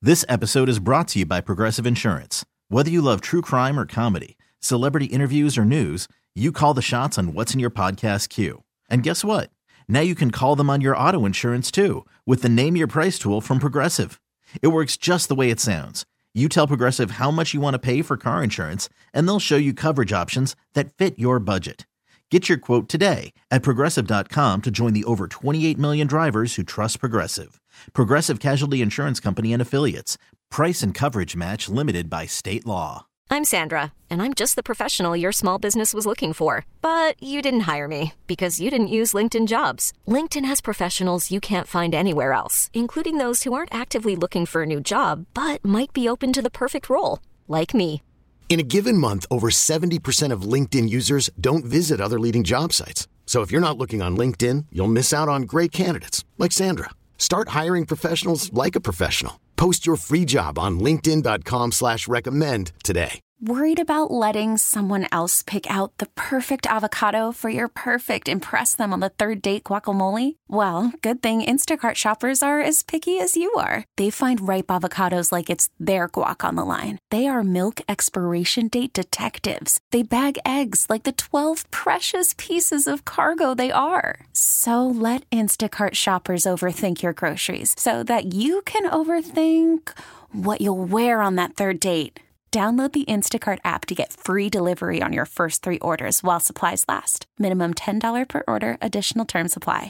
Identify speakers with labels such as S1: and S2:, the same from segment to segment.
S1: This episode is brought to you by Progressive Insurance. Whether you love true crime or comedy, celebrity interviews or news, you call the shots on what's in your podcast queue. And guess what? Now you can call them on your auto insurance too with the Name Your Price tool from Progressive. It works just the way it sounds. You tell Progressive how much you want to pay for car insurance, and they'll show you coverage options that fit your budget. Get your quote today at Progressive.com to join the over 28 million drivers who trust Progressive. Progressive Casualty Insurance Company and Affiliates. Price and coverage match limited by state law.
S2: I'm Sandra, and I'm just the professional your small business was looking for. But you didn't hire me because you didn't use LinkedIn Jobs. LinkedIn has professionals you can't find anywhere else, including those who aren't actively looking for a new job, but might be open to the perfect role, like me.
S3: In a given month, over 70% of LinkedIn users don't visit other leading job sites. So if you're not looking on LinkedIn, you'll miss out on great candidates like Sandra. Start hiring professionals like a professional. Post your free job on linkedin.com/recommend today.
S4: Worried about letting someone else pick out the perfect avocado for your perfect impress them on the third date guacamole? Well, good thing Instacart shoppers are as picky as you are. They find ripe avocados like it's their guac on the line. They are milk expiration date detectives. They bag eggs like the 12 precious pieces of cargo they are. So let Instacart shoppers overthink your groceries so that you can overthink what you'll wear on that third date. Download the Instacart app to get free delivery on your first 3 orders while supplies last. Minimum $10 per order. Additional terms apply.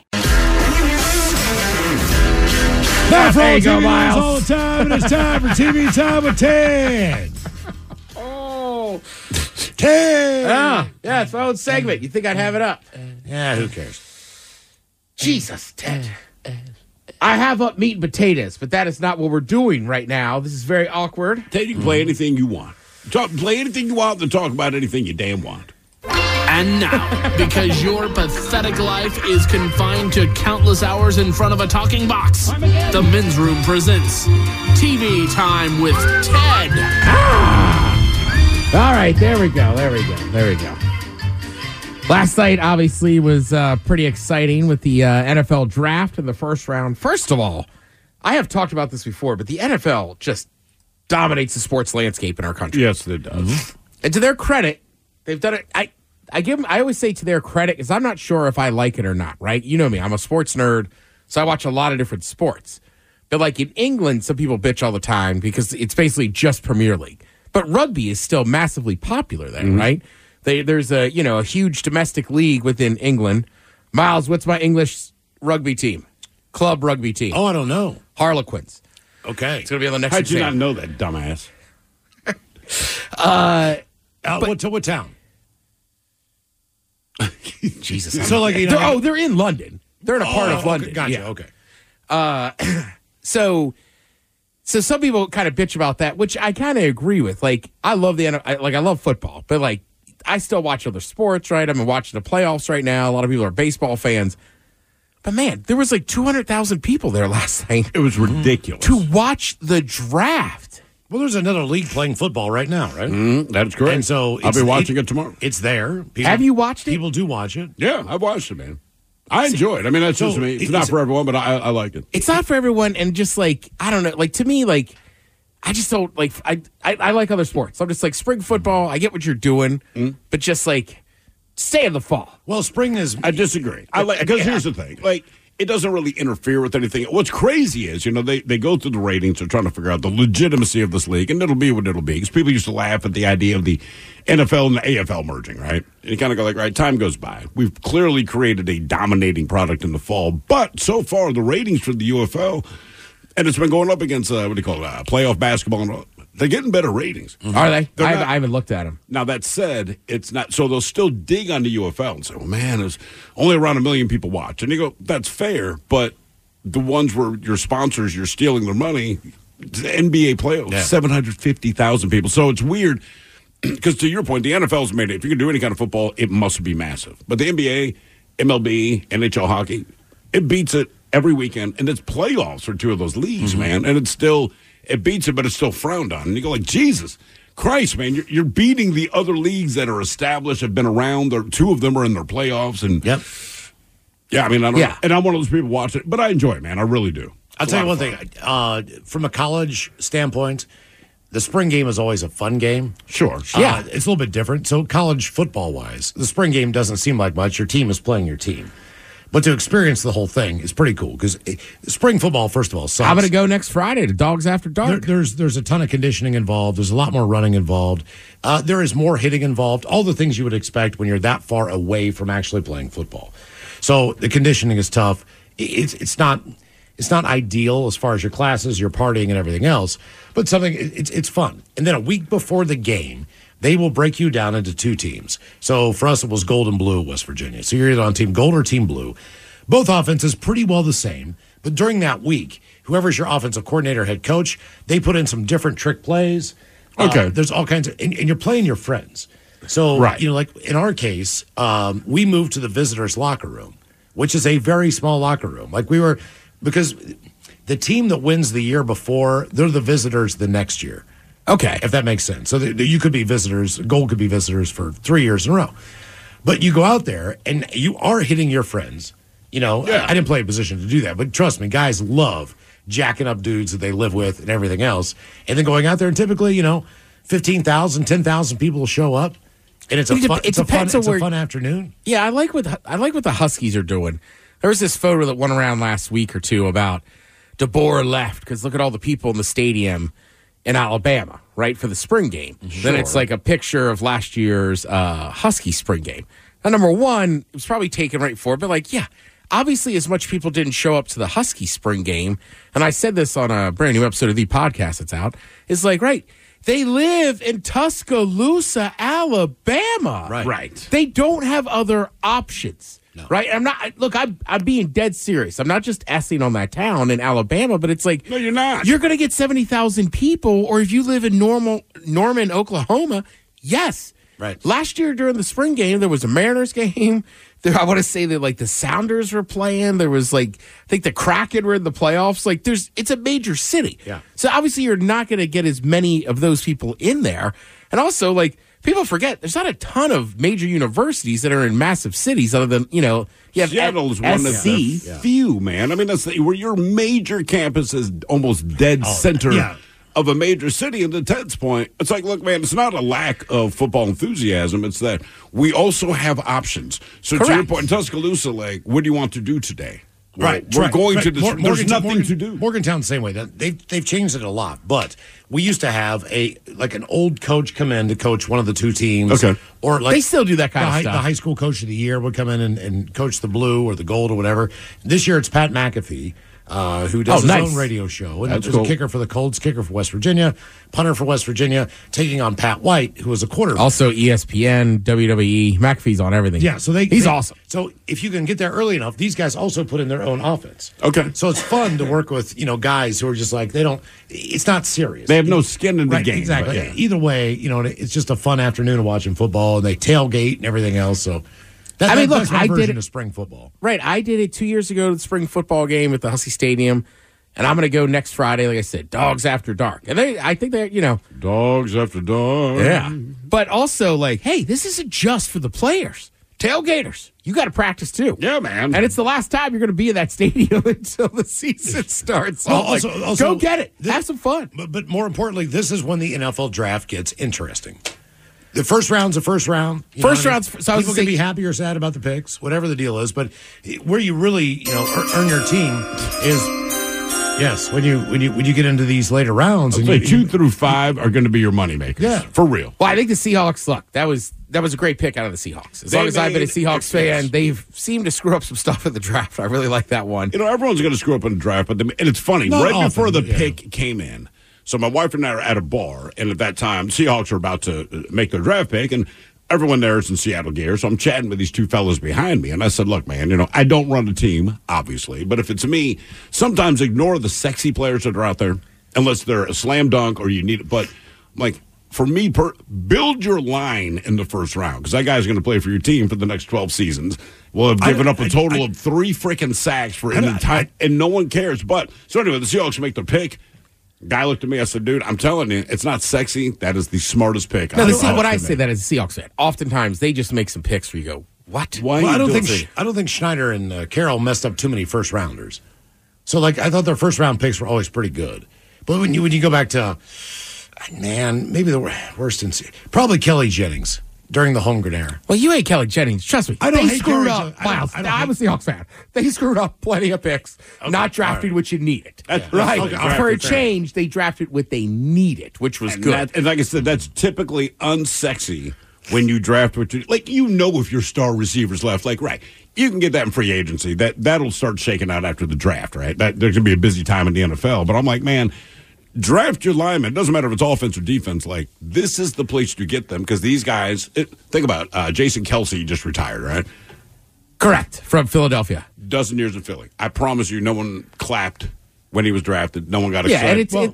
S5: Now for all TV news all the time, and it's time for TV Time with Ted.
S6: Oh.
S5: Ted!
S6: Ah, yeah, it's my own segment. You think I'd have it up?
S5: Yeah, who cares?
S6: Jesus, Ted. I have up meat and potatoes, but that is not what we're doing right now. This is very awkward.
S7: Ted, you can play anything you want. Play anything you want and talk about anything you damn want.
S8: And now, because your pathetic life is confined to countless hours in front of a talking box, the Men's Room presents TV Time with Ted.
S6: All right, there we go. Last night, obviously, was pretty exciting with the NFL draft in the first round. First of all, I have talked about this before, but the NFL just dominates the sports landscape in our country.
S7: Yes, it does.
S6: Mm-hmm. And to their credit, they've done it. I always say to their credit, because I'm not sure if I like it or not, right? You know me, I'm a sports nerd, so I watch a lot of different sports. But like in England, some people bitch all the time because it's basically just Premier League. But rugby is still massively popular there, right? There's a huge domestic league within England. Miles, what's my English rugby team? Club rugby team.
S5: Oh, I don't know.
S6: Harlequins.
S5: Okay.
S6: It's going to be on the next
S7: How'd you
S6: exam.
S7: not know that, dumbass?
S5: What town?
S6: Jesus.
S5: So, like,
S6: they're in London. They're in a part of London.
S5: Gotcha.
S6: Yeah.
S5: Okay.
S6: So some people kind of bitch about that, which I kind of agree with. Like, I love I love football, but like, I still watch other sports, right? I'm watching the playoffs right now. A lot of people are baseball fans. But, man, there was like 200,000 people there last night.
S7: It was ridiculous.
S6: To watch the draft.
S5: Well, there's another league playing football right now, right?
S7: That's correct.
S5: And so
S7: I'll be watching it tomorrow.
S5: It's there.
S6: Have you watched it?
S5: People do watch it.
S7: Yeah, I've watched it, man. I enjoy it. I mean, that's just me. It's not for everyone, but I like it.
S6: It's not for everyone, and just like, I don't know, like, to me, like, I just don't, like, I like other sports. I'm just like, spring football, I get what you're doing, but just, like, stay in the fall.
S5: Well, spring is...
S7: I disagree. Because here's the thing. Like, it doesn't really interfere with anything. What's crazy is, they go through the ratings. They're trying to figure out the legitimacy of this league, and it'll be what it'll be. Because people used to laugh at the idea of the NFL and the AFL merging, right? And you kind of go like, right, time goes by. We've clearly created a dominating product in the fall. But so far, the ratings for the UFL... And it's been going up against, playoff basketball. They're getting better ratings.
S6: Are they? I haven't looked at them.
S7: Now, that said, it's not. So they'll still dig on the UFL and say, well, man, there's only around 1 million people watch. And you go, that's fair. But the ones where your sponsors, you're stealing their money, the NBA playoffs, 750,000 people. So it's weird because to your point, the NFL's made it. If you can do any kind of football, it must be massive. But the NBA, MLB, NHL hockey, it beats it every weekend, and it's playoffs for 2 of those leagues, man. And it beats it, but it's still frowned on. And you go like, Jesus Christ, man, you're beating the other leagues that are established, have been around. 2 of them are in their playoffs, and yeah, I mean, I don't know. And I'm one of those people watching it, but I enjoy it, man. I really do.
S9: I'll tell you one thing. From a college standpoint, the spring game is always a fun game.
S7: Sure.
S9: Yeah. It's a little bit different. So college football-wise, the spring game doesn't seem like much. Your team is playing your team. But to experience the whole thing is pretty cool because spring football, first of all, sucks.
S6: I'm going to go next Friday to Dogs After Dark.
S9: There's a ton of conditioning involved. There's a lot more running involved. There is more hitting involved. All the things you would expect when you're that far away from actually playing football. So the conditioning is tough. It's not ideal as far as your classes, your partying, and everything else. But it's fun. And then a week before the game, they will break you down into two teams. So for us, it was gold and blue, West Virginia. So you're either on team gold or team blue. Both offenses pretty well the same. But during that week, whoever's your offensive coordinator, head coach, they put in some different trick plays.
S7: Okay.
S9: There's all kinds of, and you're playing your friends. So,
S7: right.
S9: Like in our case, we moved to the visitors' locker room, which is a very small locker room. Because the team that wins the year before, they're the visitors the next year.
S6: Okay.
S9: If that makes sense. So you could be visitors, gold could be visitors for 3 years in a row. But you go out there and you are hitting your friends. I didn't play a position to do that, but trust me, guys love jacking up dudes that they live with and everything else. And then going out there and typically, 15,000, 10,000 people will show up. And it's a fun afternoon.
S6: Yeah, I like what the Huskies are doing. There was this photo that went around last week or two about DeBoer left because look at all the people in the stadium in Alabama, right, for the spring game.
S9: Sure.
S6: Then it's like a picture of last year's Husky spring game. Now, number one, it was probably taken right for it, but obviously as much people didn't show up to the Husky spring game, and I said this on a brand new episode of the podcast that's out, it's right, they live in Tuscaloosa, Alabama.
S9: Right.
S6: They don't have other options.
S9: No.
S6: Right? I'm being dead serious. I'm not just essing on that town in Alabama, but it's
S7: no, you're not.
S6: You're going to get 70,000 people, or if you live in Norman, Oklahoma, yes.
S9: Right.
S6: Last year during the spring game, there was a Mariners game. I want to say that the Sounders were playing. There was I think the Kraken were in the playoffs. It's a major city.
S9: Yeah.
S6: So obviously you're not going to get as many of those people in there. And also people forget there's not a ton of major universities that are in massive cities other than, you have
S7: Seattle is one of the few, man. I mean, that's where your major campus is almost dead center of a major city. And to Ted's point, it's look, man, it's not a lack of football enthusiasm. It's that we also have options. So
S6: Correct.
S7: to your point, in Tuscaloosa, what do you want to do today?
S9: Right.
S7: We're going to this. There's nothing to do.
S9: Morgantown's the same way. They've changed it a lot, but we used to have an old coach come in to coach one of the two teams.
S7: Okay.
S9: Or
S6: they still do that kind of stuff.
S9: The high school coach of the year would come in and coach the blue or the gold or whatever. This year it's Pat McAfee. Who does his own radio show. And there's a kicker for the Colts, kicker for West Virginia, punter for West Virginia, taking on Pat White, who was a quarterback.
S6: Also ESPN, WWE, McAfee's on everything.
S9: Yeah, so
S6: he's awesome.
S9: So if you can get there early enough, these guys also put in their own offense.
S7: Okay.
S9: So it's fun to work with, guys who are just it's not serious.
S7: They have no skin in the game.
S9: Exactly. Either way, it's just a fun afternoon of watching football, and they tailgate and everything else, so... That's my version of spring football.
S6: Right. I did it 2 years ago to the spring football game at the Husky Stadium, and I'm going to go next Friday, like I said, Dogs After Dark. And I think they're,
S7: Dogs After Dark.
S6: Yeah. But also, hey, this isn't just for the players. Tailgaters, you got to practice too.
S7: Yeah, man.
S6: And it's the last time you're going to be in that stadium until the season starts. So go get it. Have some fun.
S9: But more importantly, this is when the NFL draft gets interesting. The first round's the first round. So people can be happy or sad about the picks, whatever the deal is. But where you really, earn your team is, yes, when you get into these later rounds. And
S7: 2 through 5 are going to be your moneymakers.
S9: Yeah,
S7: for real.
S6: Well, I think the Seahawks. Look, that was a great pick out of the Seahawks. As long as I've been a Seahawks fan, they've seemed to screw up some stuff in the draft. I really like that one.
S7: Everyone's going to screw up in the draft, and it's funny. Before the pick came in. So my wife and I are at a bar, and at that time, Seahawks are about to make their draft pick, and everyone there is in Seattle gear. So I'm chatting with these two fellas behind me, and I said, look, man, I don't run a team, obviously, but if it's me, sometimes ignore the sexy players that are out there, unless they're a slam dunk or you need it. But, for me, build your line in the first round, because that guy's going to play for your team for the next 12 seasons. We'll have given up a total of 3 freaking sacks for any time, and no one cares. But, so anyway, the Seahawks make their pick. Guy looked at me. I said, "Dude, I'm telling you, it's not sexy. That is the smartest pick."
S6: No, when I say that as a Seahawks fan, oftentimes they just make some picks where you go, "What?"
S9: Why? Well, I don't think Schneider and Carroll messed up too many first rounders. So, like, I thought their first round picks were always pretty good. But when you go back to, man, maybe the worst probably Kelly Jennings during the Holmgren era.
S6: Well, you hate Kelly Jennings. Trust me.
S9: I don't
S6: they
S9: hate
S6: screwed
S9: Kelly
S6: up. Miles, I'm a Seahawks fan. They screwed up plenty of picks, not drafted what you needed. Right.
S7: Okay,
S6: For a change, they drafted what they needed, which was good.
S7: And like I said, that's typically unsexy when you draft what you like. You know, if your star receivers left, like, right, you can get that in free agency. That'll start shaking out after the draft, right? There's going to be a busy time in the NFL. But I'm like, man, draft your linemen. It doesn't matter if it's offense or defense. Like, this is the place to get them because these guys, think about Jason Kelsey just retired, right?
S6: Correct. From Philadelphia.
S7: Dozen years in Philly. I promise you, no one clapped when he was drafted. No one got excited.
S6: Yeah, and it's a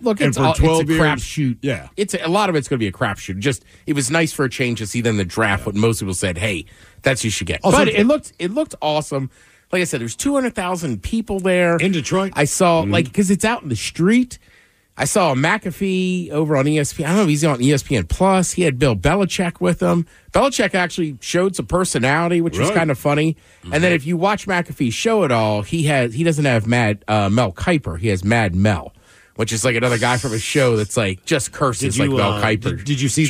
S6: crapshoot.
S7: Yeah.
S6: A lot of it's going to be a crapshoot. Just, it was nice for a change to see then the draft what most people said, hey, that's what you should get.
S9: Also,
S6: but it looked awesome. Like I said, there's 200,000 people there.
S9: In Detroit?
S6: I saw, because it's out in the street. I saw McAfee over on ESPN. I don't know if he's on ESPN Plus. He had Bill Belichick with him. Belichick actually showed some personality, which was kind of funny. And then if you watch McAfee show it all, he doesn't have Mel Kiper. He has Mad Mel, which is like another guy from a show that's like just curses like Mel Kiper.
S9: Did you see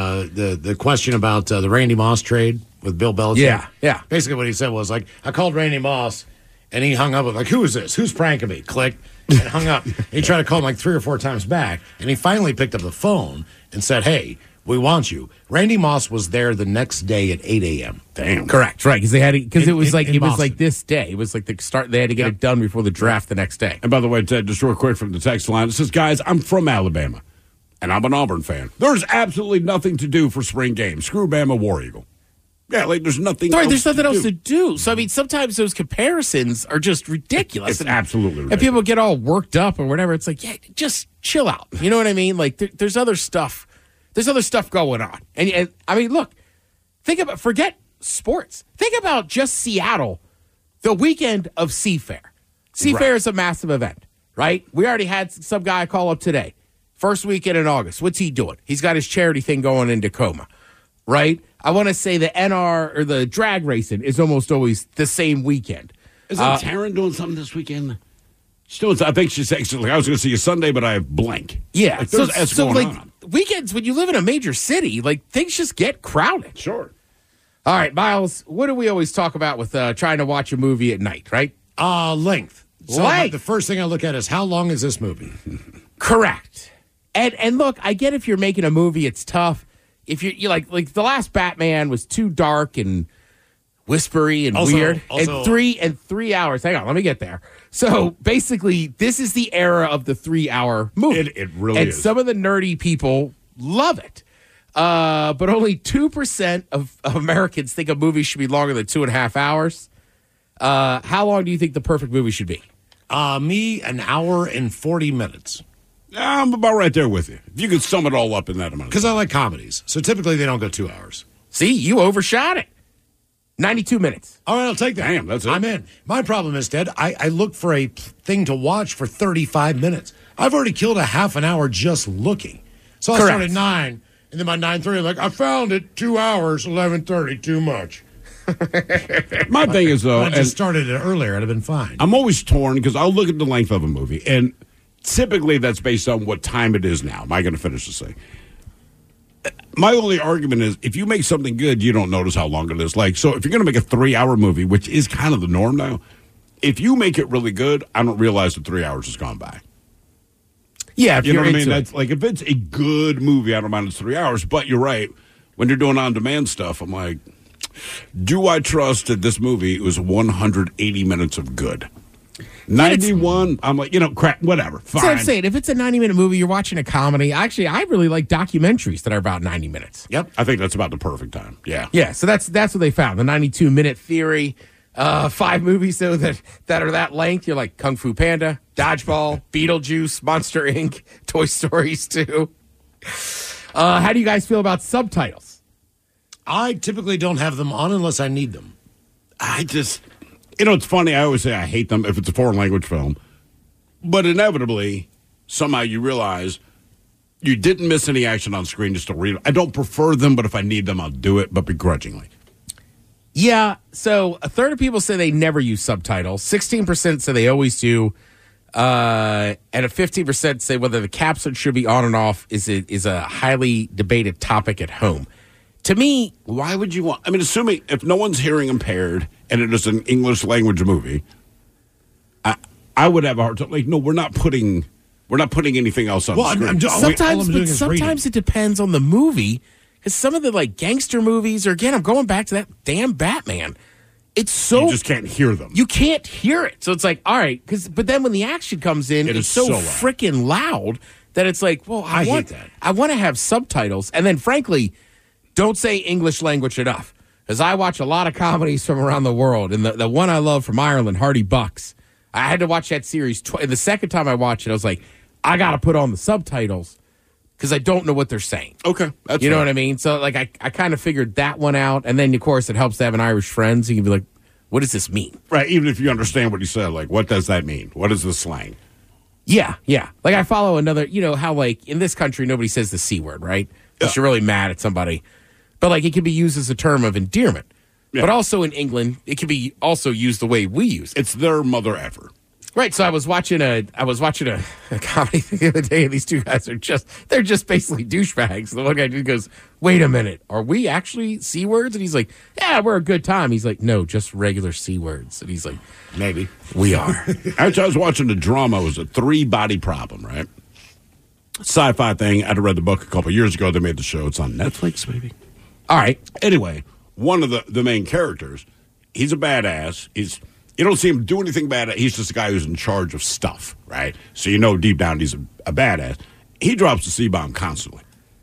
S9: the question about the Randy Moss trade with Bill Belichick?
S6: Yeah.
S9: Basically what he said was like, I called Randy Moss, and he hung up with like, who is this? Who's pranking me? Click. And hung up. He tried to call him like 3 or 4 times back, and he finally picked up the phone and said, hey, we want you. Randy Moss was there the next day at 8 a.m.
S7: Damn.
S6: Correct. Right. Because it was like
S9: Boston.
S6: this day. It was like the start. They had to get it done before the draft the next day.
S7: And by the way, Ted, just real quick from the text line, it says, guys, I'm from Alabama, and I'm an Auburn fan. There's absolutely nothing to do for spring games. Screw Bama, War Eagle. Yeah, like there's nothing
S6: Right,
S7: else
S6: there's nothing
S7: to
S6: else
S7: do.
S6: to do. So, I mean, sometimes those comparisons are just ridiculous.
S7: It's absolutely ridiculous.
S6: And people get all worked up or whatever. It's like, yeah, just chill out. You know what I mean? Like, there's other stuff. There's other stuff going on. And I mean, look, forget sports. Think about just Seattle, the weekend of Seafair. Seafair is a massive event, right? We already had some guy call up today. First weekend in August. What's he doing? He's got his charity thing going in Tacoma, right? I want to say the NR or the drag racing is almost always the same weekend.
S7: Isn't Taryn doing something this weekend? I think she's actually, I was going to see you Sunday, but I have blank.
S6: Yeah.
S7: Like, there's S going on.
S6: Weekends, when you live in a major city, like things just get crowded.
S7: Sure.
S6: All right, Miles, what do we always talk about with trying to watch a movie at night, right?
S9: Length. So
S6: Length.
S9: the first thing I look at is how long is this movie?
S6: Correct. And look, I get if you're making a movie, it's tough. If you're like the last Batman was too dark and whispery and weird. And 3 hours. Hang on, let me get there. So basically, this is the era of the 3 hour movie.
S7: It really
S6: and
S7: is.
S6: Some of the nerdy people love it. But only 2% of Americans think a movie should be longer than 2.5 hours. How long do you think the perfect movie should be?
S9: Me, an hour and 40 minutes.
S7: I'm about right there with you. If you could sum it all up in that amount.
S9: Because I like comedies. So typically they don't go 2 hours.
S6: See, you overshot it. 92 minutes.
S9: All right, I'll take that.
S7: Damn, that's it.
S9: I'm in. My problem is, Ted, I look for a thing to watch for 35 minutes. I've already killed a half an hour just looking. So I start at 9, and then by 9:30, I'm like, I found it, 2 hours, 11:30, too much.
S7: My thing is, though,
S9: I just started it earlier, it'd have been fine.
S7: I'm always torn because I'll look at the length of a movie, and typically that's based on what time it is now. Am I going to finish this thing? My only argument is if you make something good, you don't notice how long it is. Like, so if you're going to make a 3 hour movie, which is kind of the norm now, if you make it really good, I don't realize that 3 hours has gone by.
S6: Yeah, if
S7: You know
S6: you're
S7: what I mean?
S6: into it.
S7: That's like if it's a good movie, I don't mind it's 3 hours. But you're right. When you're doing on-demand stuff, I'm like, do I trust that this movie was 180 minutes of good? 91, I'm like, crap, whatever. Fine.
S6: That's what I'm saying. If it's a 90-minute movie, you're watching a comedy. Actually, I really like documentaries that are about 90 minutes.
S9: Yep.
S7: I think that's about the perfect time. Yeah.
S6: Yeah, so that's what they found, the 92-minute theory. 5 movies, though, that are that length. You're like Kung Fu Panda, Dodgeball, Beetlejuice, Monster Inc., Toy Stories 2. How do you guys feel about subtitles?
S9: I typically don't have them on unless I need them.
S7: I just, it's funny. I always say I hate them if it's a foreign language film. But inevitably, somehow you realize you didn't miss any action on screen just to read it. I don't prefer them, but if I need them, I'll do it, but begrudgingly.
S6: Yeah, so a third of people say they never use subtitles. 16% say they always do. And a 15% say whether the capsule should be on and off is a highly debated topic at home. To me,
S7: why would you want? I mean, assuming if no one's hearing impaired and it is an English language movie, I would have a hard time. Like, no, we're not putting anything else on the screen.
S6: Sometimes it depends on the movie. Because some of the like gangster movies, or again, I'm going back to that damn Batman. It's so
S7: you just can't hear them.
S6: You can't hear it, so it's like, all right. But then when the action comes in, it's so freaking loud that it's like, well, I hate that. I want to have subtitles, and then frankly, don't say English language enough. Because I watch a lot of comedies from around the world, and the one I love from Ireland, Hardy Bucks. I had to watch that series. The second time I watched it, I was like, I got to put on the subtitles. Because I don't know what they're saying.
S7: Okay. That's
S6: you know what I mean? So, like, I kind of figured that one out. And then, of course, it helps to have an Irish friend. So you can be like, what does this mean?
S7: Right. Even if you understand what he said, like, what does that mean? What is the slang?
S6: Yeah. Like, I follow another, how, like, in this country, nobody says the C word, right? Because you're really mad at somebody. But, like, it can be used as a term of endearment. Yeah. But also in England, it can be also used the way we use it.
S7: It's their mother effer.
S6: Right, so I was watching a comedy the other day, and these two guys they're just basically douchebags. The one guy just goes, "Wait a minute, are we actually C words?" And he's like, "Yeah, we're a good time." He's like, "No, just regular C words." And he's like,
S7: "Maybe
S6: we are."
S7: Actually, I was watching a drama. It was a 3-body problem, right? Sci-fi thing. I'd read the book a couple years ago. They made the show. It's on Netflix, maybe.
S6: All right.
S7: Anyway, one of the main characters, he's a badass. You don't see him do anything bad. He's just a guy who's in charge of stuff, right? So you know deep down he's a badass. He drops the C-bomb constantly.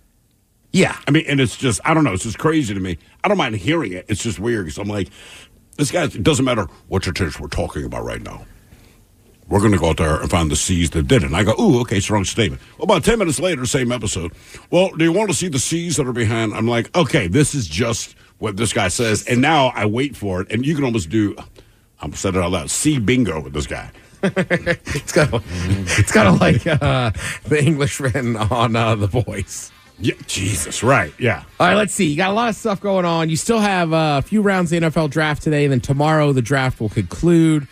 S6: Yeah.
S7: I mean, and it's just, I don't know, it's just crazy to me. I don't mind hearing it. It's just weird because I'm like, this guy, it doesn't matter what church we're talking about right now. We're going to go out there and find the C's that did it. And I go, ooh, okay, strong statement. Well, about 10 minutes later, same episode. Well, do you want to see the C's that are behind? I'm like, okay, this is just what this guy says. And now I wait for it. And you can almost do... I'm saying it out loud. See bingo with this guy.
S6: It's kind of like the Englishman on The Boys.
S7: Yeah, Jesus, right? Yeah.
S6: All right, let's see. You got a lot of stuff going on. You still have a few rounds of the NFL draft today, and then tomorrow the draft will conclude.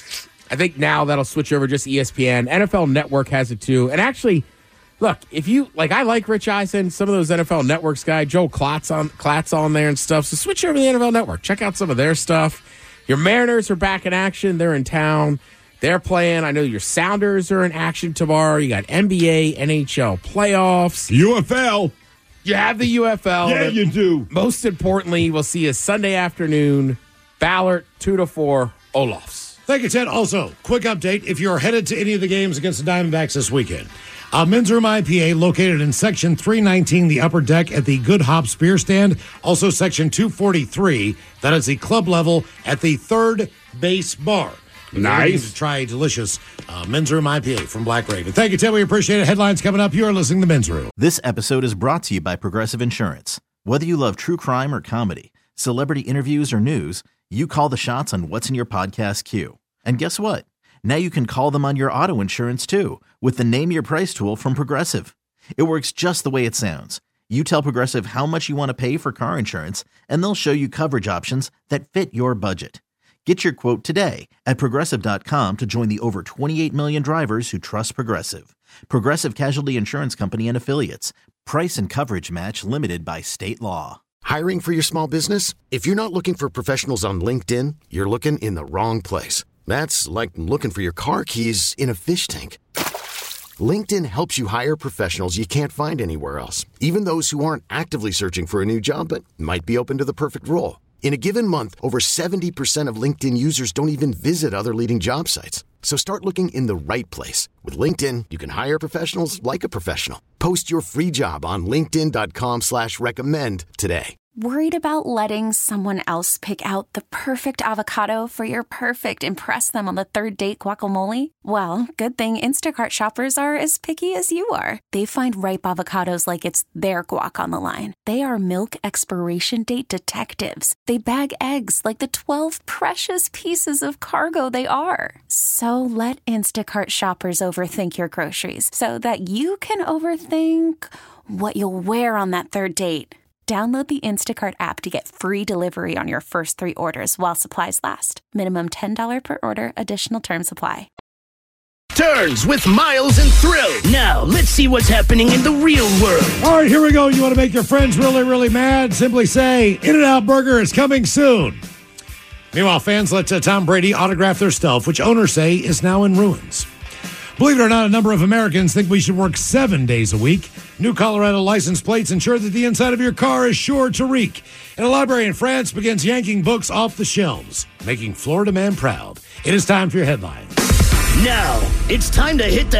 S6: I think now that'll switch over just ESPN. NFL Network has it too. And actually, look, if you like, I like Rich Eisen, some of those NFL Networks guys, Joel Klatt's on there and stuff. So switch over to the NFL Network. Check out some of their stuff. Your Mariners are back in action. They're in town. They're playing. I know your Sounders are in action tomorrow. You got NBA, NHL playoffs.
S7: UFL.
S6: You have the UFL.
S7: Yeah, you do.
S6: Most importantly, we'll see you Sunday afternoon. Ballard, 2-4, Olafs.
S9: Thank you, Ted. Also, quick update. If you're headed to any of the games against the Diamondbacks this weekend, Men's Room IPA located in Section 319, the upper deck at the Good Hops Beer Stand. Also, Section 243, that is the club level at the third base bar.
S7: Nice.
S9: To try a delicious Men's Room IPA from Black Raven. Thank you, Ted. We appreciate it. Headlines coming up. You are listening to Men's Room.
S1: This episode is brought to you by Progressive Insurance. Whether you love true crime or comedy, celebrity interviews or news, you call the shots on what's in your podcast queue. And guess what? Now you can call them on your auto insurance, too, with the Name Your Price tool from Progressive. It works just the way it sounds. You tell Progressive how much you want to pay for car insurance, and they'll show you coverage options that fit your budget. Get your quote today at Progressive.com to join the over 28 million drivers who trust Progressive. Progressive Casualty Insurance Company and Affiliates. Price and coverage match limited by state law.
S3: Hiring for your small business? If you're not looking for professionals on LinkedIn, you're looking in the wrong place. That's like looking for your car keys in a fish tank. LinkedIn helps you hire professionals you can't find anywhere else, even those who aren't actively searching for a new job but might be open to the perfect role. In a given month, over 70% of LinkedIn users don't even visit other leading job sites. So start looking in the right place. With LinkedIn, you can hire professionals like a professional. Post your free job on linkedin.com/recommend today.
S4: Worried about letting someone else pick out the perfect avocado for your perfect impress them on the third date guacamole? Well, good thing Instacart shoppers are as picky as you are. They find ripe avocados like it's their guac on the line. They are milk expiration date detectives. They bag eggs like the 12 precious pieces of cargo they are. So let Instacart shoppers overthink your groceries so that you can overthink what you'll wear on that third date. Download the Instacart app to get free delivery on your first 3 orders while supplies last. Minimum $10 per order. Additional terms apply.
S10: turns with Miles and Thrill. Now, let's see what's happening in the real world.
S5: All right, here we go. You want to make your friends really, really mad? Simply say, In-N-Out Burger is coming soon. Meanwhile, fans let Tom Brady autograph their stuff, which owners say is now in ruins. Believe it or not, a number of Americans think we should work 7 days a week. New Colorado license plates ensure that the inside of your car is sure to reek. And a library in France begins yanking books off the shelves, making Florida man proud. It is time for your headlines.
S10: Now, it's time to hit the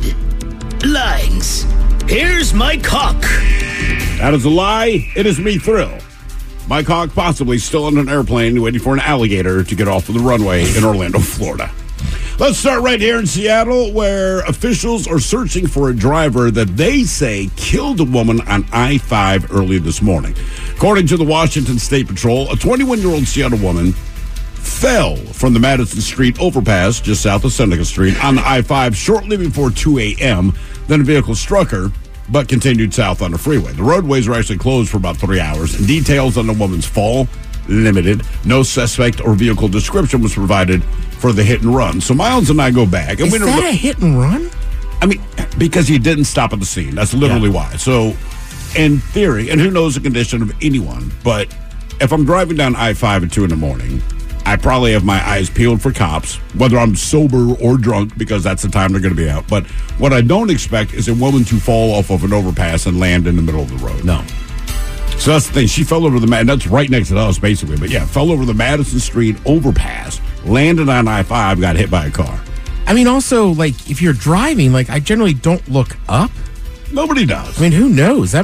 S10: headlines. Here's Mike Hawk.
S7: That is a lie. It is me, Thrill. Mike Hawk possibly still on an airplane waiting for an alligator to get off of the runway in Orlando, Florida. Let's start right here in Seattle, where officials are searching for a driver that they say killed a woman on I-5 early this morning. According to the Washington State Patrol, a 21-year-old Seattle woman fell from the Madison Street overpass just south of Seneca Street on the I-5 shortly before 2 a.m. Then a vehicle struck her, but continued south on the freeway. The roadways were actually closed for about 3 hours. Details on the woman's fall, limited. No suspect or vehicle description was provided for the hit and run. So Miles and I go back. And
S6: Is that a hit and run?
S7: I mean, because he didn't stop at the scene. That's literally why. So, in theory, and who knows the condition of anyone, but if I'm driving down I-5 at 2 in the morning, I probably have my eyes peeled for cops, whether I'm sober or drunk, because that's the time they're going to be out. But what I don't expect is a woman to fall off of an overpass and land in the middle of the road.
S5: No.
S7: So that's the thing. She fell over that's right next to us, basically. But yeah, fell over the Madison Street overpass, landed on I-5, got hit by a car.
S6: I mean, also, like, if you're driving, like, I generally don't look up.
S7: Nobody does.
S6: I mean, who knows?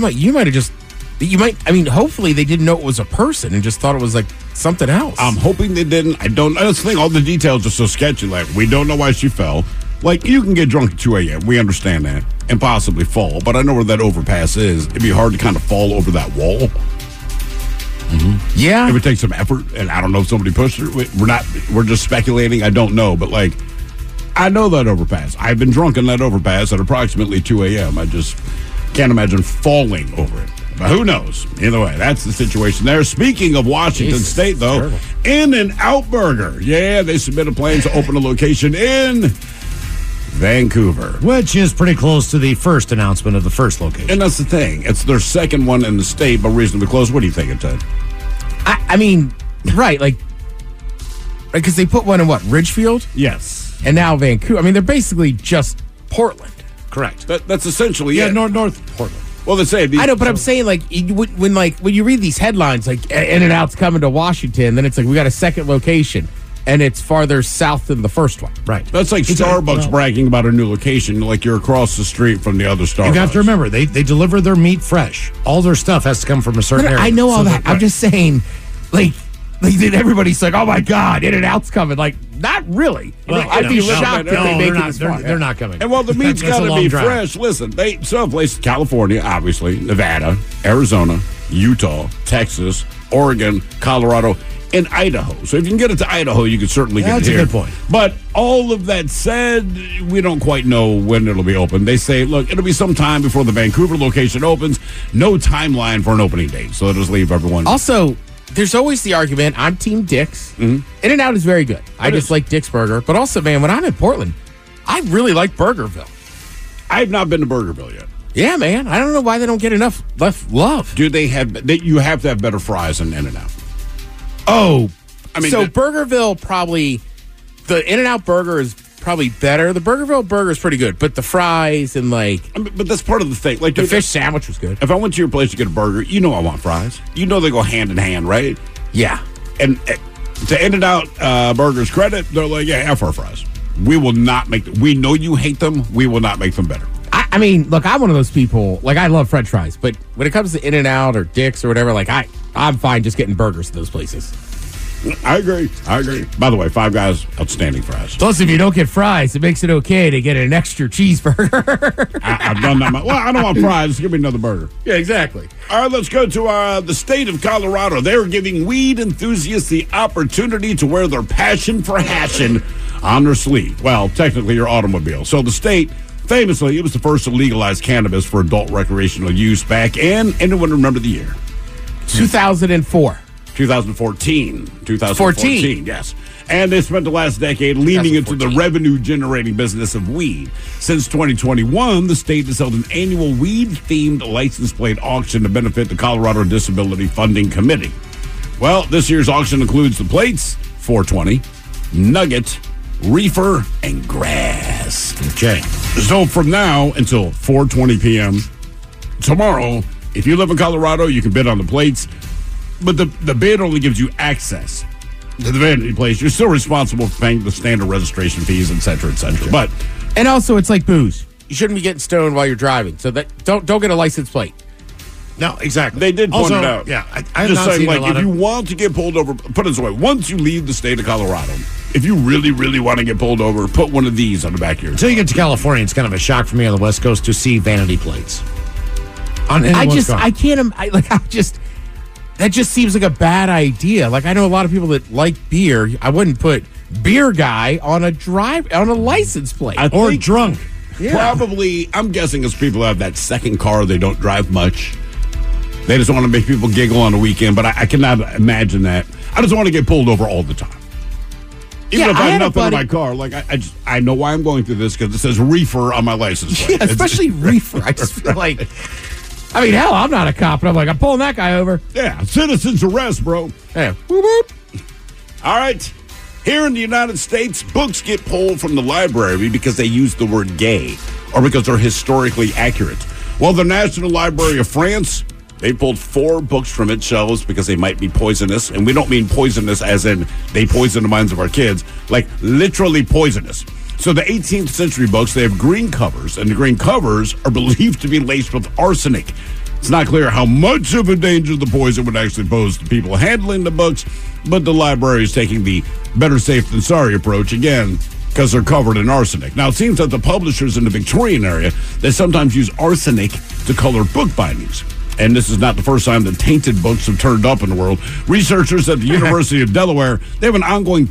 S6: Hopefully they didn't know it was a person and just thought it was, like, something else.
S7: I'm hoping they didn't. I don't know. That's the thing. All the details are so sketchy. Like, we don't know why she fell. Like, you can get drunk at 2 a.m. We understand that. And possibly fall. But I know where that overpass is. It'd be hard to kind of fall over that wall.
S6: Mm-hmm. Yeah.
S7: It would take some effort. And I don't know if somebody pushed her. We're just speculating. I don't know. But, like, I know that overpass. I've been drunk in that overpass at approximately 2 a.m. I just can't imagine falling over it. But who knows? Either way, that's the situation there. Speaking of Washington State, though, In-N-Out Burger. Yeah, they submitted plans to open a location in Vancouver.
S5: Which is pretty close to the first announcement of the first location.
S7: And that's the thing. It's their second one in the state, but reasonably close. What do you think, Ted?
S6: I mean, right, like, because they put one in what, Ridgefield?
S7: Yes.
S6: And now Vancouver. I mean, they're basically just Portland.
S7: Correct. That's essentially it.
S5: North Portland.
S7: Well, they say
S6: I know, but I'm saying, like, when you read these headlines, like, In-N-Out's coming to Washington, then it's like, we got a second location, and it's farther south than the first one.
S5: Right.
S7: That's like Starbucks bragging about a new location, like you're across the street from the other Starbucks.
S5: You have to remember, they deliver their meat fresh. All their stuff has to come from a certain area.
S6: I know all that. I'm just saying, like everybody's like, oh my God, In-N-Out's coming. Like, not really.
S5: Well,
S6: I'd be shocked if they make it this far.
S5: They're not coming.
S7: And well, the meat's got to be fresh. Listen, they some places, California, obviously, Nevada, Arizona, Utah, Texas, Oregon, Colorado, and Idaho. So if you can get it to Idaho, you can certainly get it here.
S5: That's a good point.
S7: But all of that said, we don't quite know when it'll be open. They say, look, it'll be some time before the Vancouver location opens. No timeline for an opening date. So it'll just leave everyone.
S6: Also, there's always the argument, I'm Team Dick's.
S7: Mm-hmm.
S6: In-N-Out is very good. I just like Dick's Burger. But also, man, when I'm in Portland, I really like Burgerville.
S7: I have not been to Burgerville yet.
S6: Yeah, man. I don't know why they don't get enough love.
S7: Do they have? You have to have better fries than In-N-Out.
S6: Oh, I mean, so Burgerville probably, the In-N-Out burger is probably better. The Burgerville burger is pretty good, but the fries and
S7: but that's part of the thing. Like
S6: the fish sandwich was good.
S7: If I went to your place to get a burger, you know I want fries. You know they go hand in hand, right?
S6: Yeah.
S7: And to In-N-Out Burger's credit, they're like, yeah, F our fries. We will not make them. We know you hate them. We will not make them better.
S6: I mean, look, I'm one of those people, like, I love French fries, but when it comes to In-N-Out or Dick's or whatever, like, I'm fine just getting burgers at those places.
S7: I agree. By the way, Five Guys, outstanding fries.
S6: Plus, if you don't get fries, it makes it okay to get an extra cheeseburger.
S7: I've done that. Well, I don't want fries. Just give me another burger.
S6: Yeah, exactly.
S7: All right, let's go to the state of Colorado. They're giving weed enthusiasts the opportunity to wear their passion for hashing on their sleeve. Well, technically, your automobile. So the state, famously, it was the first to legalize cannabis for adult recreational use back in, anyone remember the year?
S6: 2004.
S7: 2014. 2014, yes. And they spent the last decade leaning into the revenue-generating business of weed. Since 2021, the state has held an annual weed-themed license plate auction to benefit the Colorado Disability Funding Committee. Well, this year's auction includes the plates, 420, Nugget, Reefer, and Grass.
S5: Okay.
S7: So from now until 4:20 p.m. tomorrow, if you live in Colorado, you can bid on the plates, but the bid only gives you access to the vanity place. You're still responsible for paying the standard registration fees, et cetera, et cetera.
S6: Okay. And also, it's like booze. You shouldn't be getting stoned while you're driving. So that don't get a license plate.
S5: No, exactly.
S7: They did point it out.
S5: Yeah, I
S7: just saying, like, if you want to get pulled over, put it this way: once you leave the state of Colorado, if you really, really want to get pulled over, put one of these on the back of your car.
S5: Until you get to California, it's kind of a shock for me on the West Coast to see vanity plates.
S6: That just seems like a bad idea. Like, I know a lot of people that like beer. I wouldn't put beer guy on a license plate.
S5: Or drunk.
S7: Yeah. Probably, I'm guessing it's people who have that second car, they don't drive much. They just want to make people giggle on the weekend, but I cannot imagine that. I just want to get pulled over all the time. Even if I have nothing in my car, like I know why I'm going through this because it says reefer on my license plate.
S6: Yeah, especially reefer. I just feel like, I mean, hell, I'm not a cop, and I'm like, I'm pulling that guy over.
S7: Yeah, citizen's arrest, bro.
S6: Yeah. Whoop, whoop.
S7: All right. Here in the United States, books get pulled from the library because they use the word gay or because they're historically accurate. Well, the National Library of France, they pulled 4 books from its shelves because they might be poisonous. And we don't mean poisonous as in they poison the minds of our kids, like literally poisonous. So the 18th century books, they have green covers, and the green covers are believed to be laced with arsenic. It's not clear how much of a danger the poison would actually pose to people handling the books, but the library is taking the better safe than sorry approach, again, because they're covered in arsenic. Now, it seems that the publishers in the Victorian area, they sometimes use arsenic to color book bindings. And this is not the first time that tainted books have turned up in the world. Researchers at the University of Delaware, they have an ongoing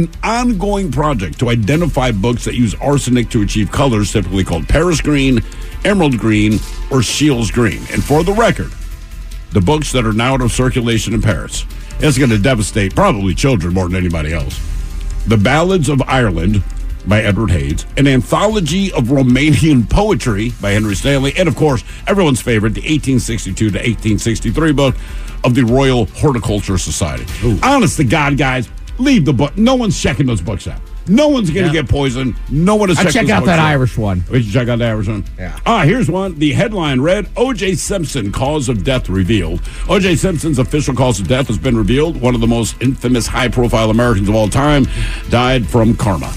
S7: project to identify books that use arsenic to achieve colors typically called Paris green, emerald green, or Scheele's green. And for the record, the books that are now out of circulation in Paris, it's going to devastate probably children more than anybody else. The Ballads of Ireland by Edward Hayes, an anthology of Romanian poetry by Henry Stanley, and of course, everyone's favorite, the 1862 to 1863 book of the Royal Horticultural Society. Ooh. Honest to God, guys, leave the book. No one's checking those books out. No one's going to get poisoned. No one is checking
S6: check out that Irish one.
S7: We should check out the Irish one.
S6: Yeah.
S7: Here's one. The headline read, O.J. Simpson, cause of death revealed. O.J. Simpson's official cause of death has been revealed. One of the most infamous high-profile Americans of all time died from karma.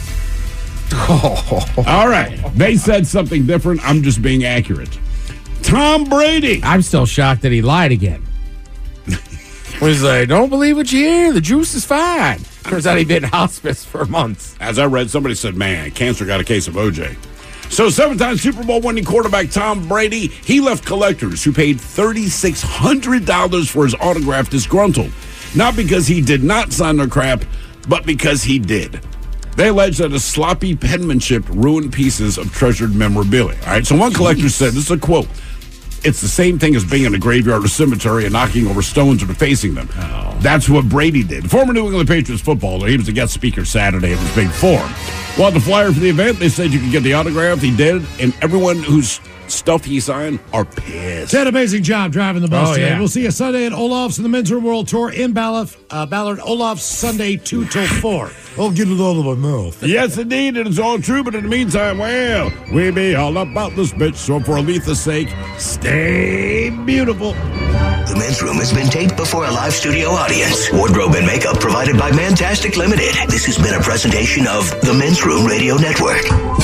S7: All right. They said something different. I'm just being accurate. Tom Brady.
S6: I'm still shocked that he lied again. Was like, don't believe what you hear. The juice is fine. Turns out he'd been in hospice for months.
S7: As I read, somebody said, man, cancer got a case of OJ. So 7-time Super Bowl winning quarterback Tom Brady, he left collectors who paid $3,600 for his autograph disgruntled. Not because he did not sign their crap, but because he did. They allege that his sloppy penmanship ruined pieces of treasured memorabilia. All right, so one collector said, this is a quote, it's the same thing as being in a graveyard or cemetery and knocking over stones or defacing them. Oh. That's what Brady did. Former New England Patriots footballer, he was the guest speaker Saturday at this big forum. Well, the flyer for the event, they said you could get the autograph. He did, and everyone whose stuff he signed are pissed.
S5: Did an amazing job driving the bus today.
S6: Yeah.
S5: We'll see you Sunday at Olaf's in the Men's Room World Tour in Ballard. Olaf's Sunday 2 till 4. I'll get it out of my mouth.
S7: Yes, indeed, it is all true, but in the meantime, well, we be all about this bitch, so for Aletha's sake, stay beautiful.
S11: The Men's Room has been taped before a live studio audience. Wardrobe and makeup provided by Mantastic Limited. This has been a presentation of the Men's Room Radio Network.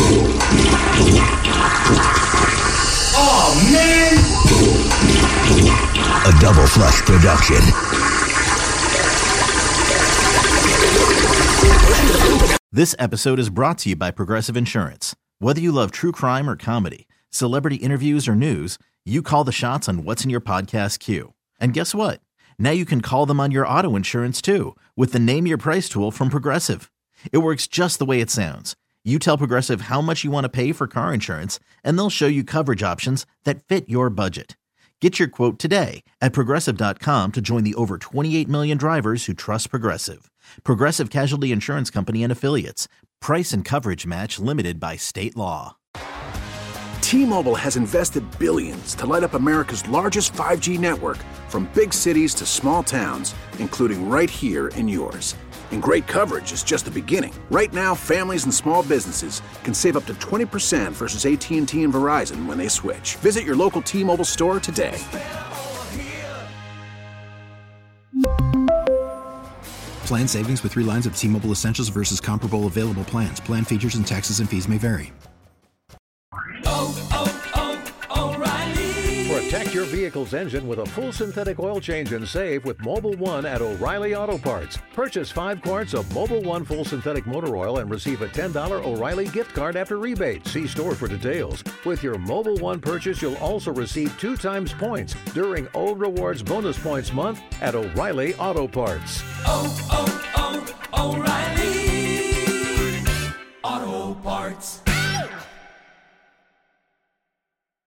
S11: Oh, man! A Double Flush production.
S1: This episode is brought to you by Progressive Insurance. Whether you love true crime or comedy, celebrity interviews or news, you call the shots on what's in your podcast queue. And guess what? Now you can call them on your auto insurance too with the Name Your Price tool from Progressive. It works just the way it sounds. You tell Progressive how much you want to pay for car insurance, and they'll show you coverage options that fit your budget. Get your quote today at Progressive.com to join the over 28 million drivers who trust Progressive. Progressive Casualty Insurance Company and Affiliates. Price and coverage match limited by state law.
S12: T-Mobile has invested billions to light up America's largest 5G network, from big cities to small towns, including right here in yours. And great coverage is just the beginning. Right now, families and small businesses can save up to 20% versus AT&T and Verizon when they switch. Visit your local T-Mobile store today.
S13: Plan savings with 3 lines of T-Mobile Essentials versus comparable available plans. Plan features and taxes and fees may vary.
S14: Protect your vehicle's engine with a full synthetic oil change and save with Mobil 1 at O'Reilly Auto Parts. Purchase 5 quarts of Mobil 1 full synthetic motor oil and receive a $10 O'Reilly gift card after rebate. See store for details. With your Mobil 1 purchase, you'll also receive 2 times points during O Rewards Bonus Points Month at O'Reilly Auto Parts.
S15: O'Reilly Auto Parts.